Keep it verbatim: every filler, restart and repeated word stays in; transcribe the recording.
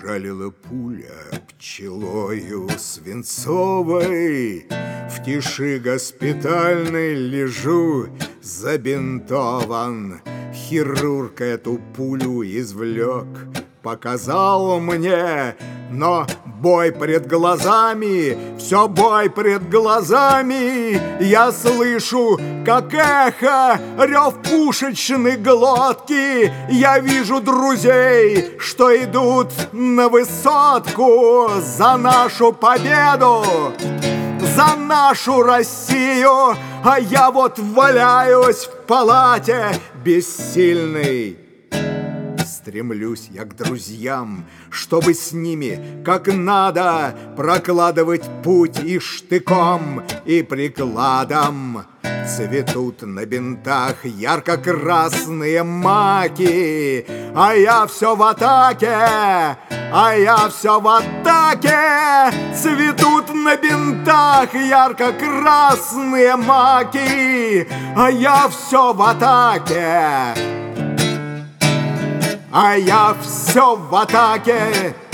Ужалила пуля пчелою свинцовой. В тиши госпитальной лежу забинтован. Хирург эту пулю извлек, показал мне, но бой пред глазами, все бой пред глазами. Я слышу, как эхо, рев пушечной глотки. Я вижу друзей, что идут на высотку за нашу победу, за нашу Россию. А я вот валяюсь в палате бессильный. Стремлюсь я к друзьям, чтобы с ними, как надо, прокладывать путь и штыком, и прикладом. Цветут на бинтах ярко-красные маки, а я все в атаке, а я все в атаке. Цветут на бинтах ярко-красные маки, а я все в атаке. А я все в атаке.